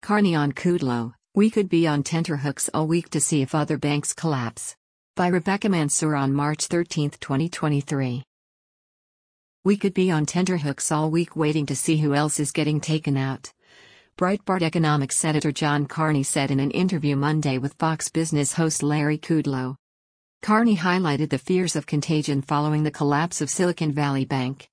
Carney on Kudlow, we could be on tenterhooks all week to see if other banks collapse. By Rebecca Mansour on March 13, 2023. We could be on tenterhooks all week waiting to see who else is getting taken out. Breitbart Economics Senator John Carney said in an interview Monday with Fox Business host Larry Kudlow. Carney highlighted the fears of contagion following the collapse of Silicon Valley Bank,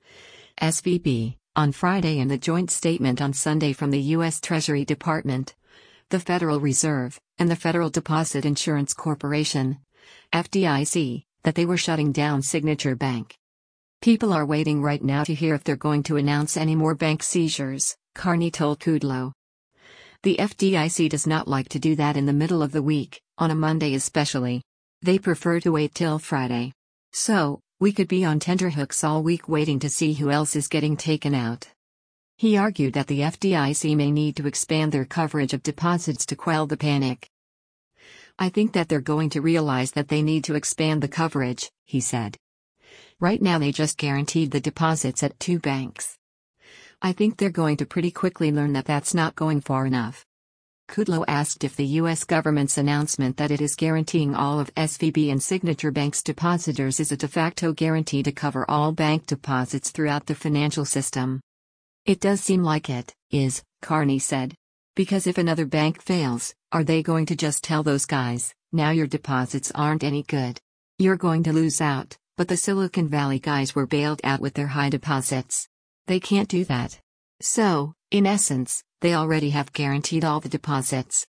SVB, on Friday in the joint statement on Sunday from the U.S. Treasury Department, the Federal Reserve, and the Federal Deposit Insurance Corporation, FDIC, that they were shutting down Signature Bank. People are waiting right now to hear if they're going to announce any more bank seizures, Carney told Kudlow. The FDIC does not like to do that in the middle of the week, on a Monday especially. They prefer to wait till Friday. So, we could be on tenterhooks all week waiting to see who else is getting taken out. He argued that the FDIC may need to expand their coverage of deposits to quell the panic. I think that they're going to realize that they need to expand the coverage, he said. Right now they just guaranteed the deposits at 2 banks. I think they're going to pretty quickly learn that that's not going far enough. Kudlow asked if the U.S. government's announcement that it is guaranteeing all of SVB and Signature Bank's depositors is a de facto guarantee to cover all bank deposits throughout the financial system. It does seem like it is, Carney said. Because if another bank fails, are they going to just tell those guys, now your deposits aren't any good? You're going to lose out, but the Silicon Valley guys were bailed out with their high deposits. They can't do that. So, in essence, they already have guaranteed all the deposits.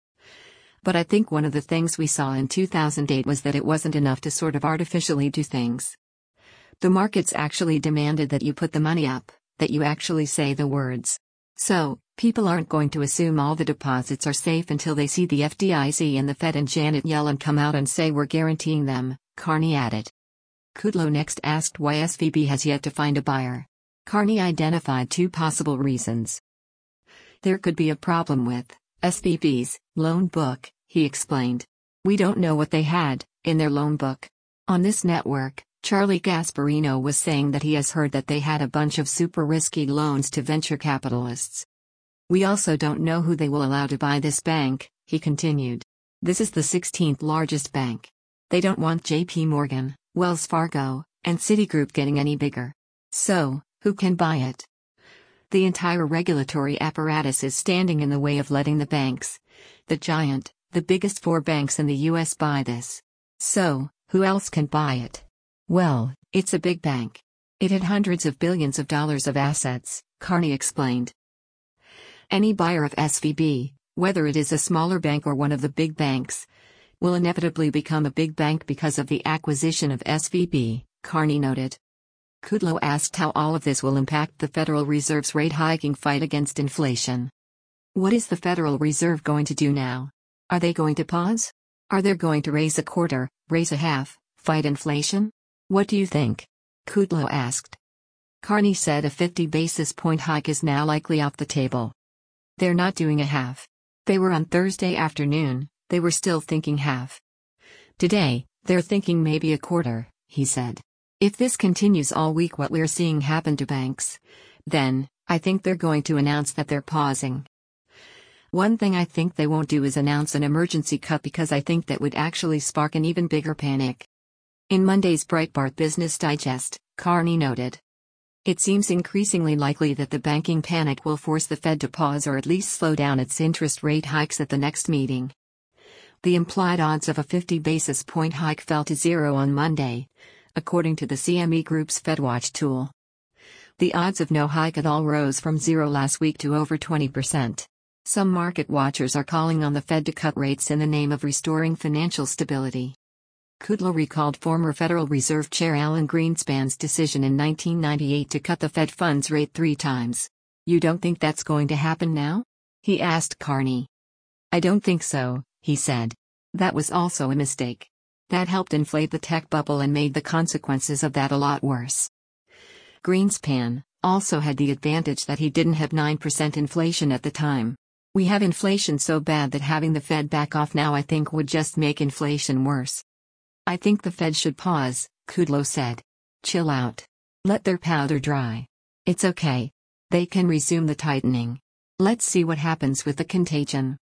But I think one of the things we saw in 2008 was that it wasn't enough to sort of artificially do things. The markets actually demanded that you put the money up, that you actually say the words. So, people aren't going to assume all the deposits are safe until they see the FDIC and the Fed and Janet Yellen come out and say we're guaranteeing them, Carney added. Kudlow next asked why SVB has yet to find a buyer. Carney identified 2 possible reasons. There could be a problem with SVB's loan book, he explained. We don't know what they had in their loan book. On this network, Charlie Gasparino was saying that he has heard that they had a bunch of super risky loans to venture capitalists. We also don't know who they will allow to buy this bank, he continued. This is the 16th largest bank. They don't want JP Morgan, Wells Fargo, and Citigroup getting any bigger. So, who can buy it? The entire regulatory apparatus is standing in the way of letting the banks, the biggest 4 banks in the U.S. buy this. So, who else can buy it? Well, it's a big bank. It had hundreds of billions of dollars of assets, Carney explained. Any buyer of SVB, whether it is a smaller bank or one of the big banks, will inevitably become a big bank because of the acquisition of SVB, Carney noted. Kudlow asked how all of this will impact the Federal Reserve's rate-hiking fight against inflation. What is the Federal Reserve going to do now? Are they going to pause? Are they going to raise a quarter, raise a half, fight inflation? What do you think? Kudlow asked. Carney said a 50 basis point hike is now likely off the table. They're not doing a half. They were on Thursday afternoon, they were still thinking half. Today, they're thinking maybe a quarter, he said. If this continues all week what we're seeing happen to banks, then, I think they're going to announce that they're pausing. One thing I think they won't do is announce an emergency cut because I think that would actually spark an even bigger panic. In Monday's Breitbart Business Digest, Carney noted. It seems increasingly likely that the banking panic will force the Fed to pause or at least slow down its interest rate hikes at the next meeting. The implied odds of a 50 basis point hike fell to 0 on Monday, according to the CME Group's FedWatch tool. The odds of no hike at all rose from 0 last week to over 20%. Some market watchers are calling on the Fed to cut rates in the name of restoring financial stability. Kudlow recalled former Federal Reserve Chair Alan Greenspan's decision in 1998 to cut the Fed funds rate 3 times. You don't think that's going to happen now? He asked Carney. I don't think so, he said. That was also a mistake. That helped inflate the tech bubble and made the consequences of that a lot worse. Greenspan also had the advantage that he didn't have 9% inflation at the time. We have inflation so bad that having the Fed back off now I think would just make inflation worse. I think the Fed should pause, Kudlow said. Chill out. Let their powder dry. It's okay. They can resume the tightening. Let's see what happens with the contagion.